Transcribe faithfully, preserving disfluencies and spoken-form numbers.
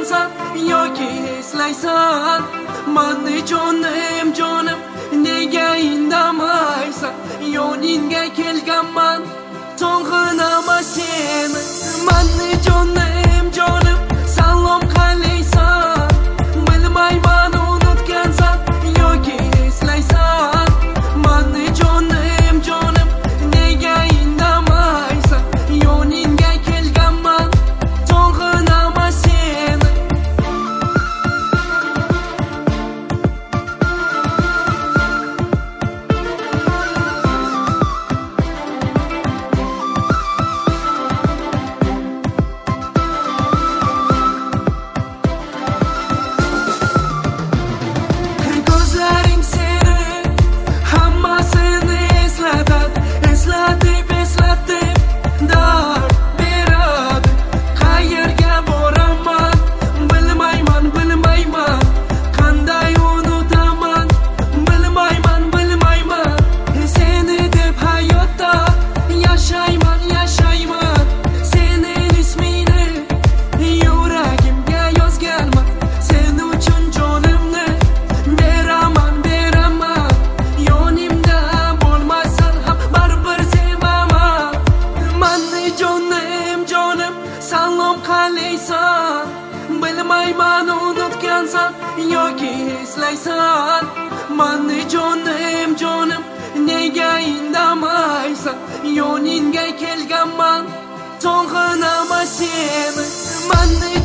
unutgansan yoki eslaysan mani jonim jonim nega indamaysan yoningga kelganman to'ng'inama seni mani jonim jonim salom qalaysan bilmayman unutgansan yoki eslaysan mani jonim jonim nega indamaysan yoningga kelganman to'ng'inama seni ko'zlaring seni hammasini eslatadi eslatib eslatib dard beradi qayerga boraman bilmayman bilmayman qanday unutaman bilmayman bilmayman seni deb hayotda yashayman yashayman sening ismingni yuragimga yozganman sen uchun jonimni beraman beraman yonimda bo'lmasan ham baribir sevaman mani jonim jonim salom qalaysan bilmayman unutgansan yoki eslaysan mani jonim jonim nega indamaysan yoningga kelganman to'ng'inama seni mani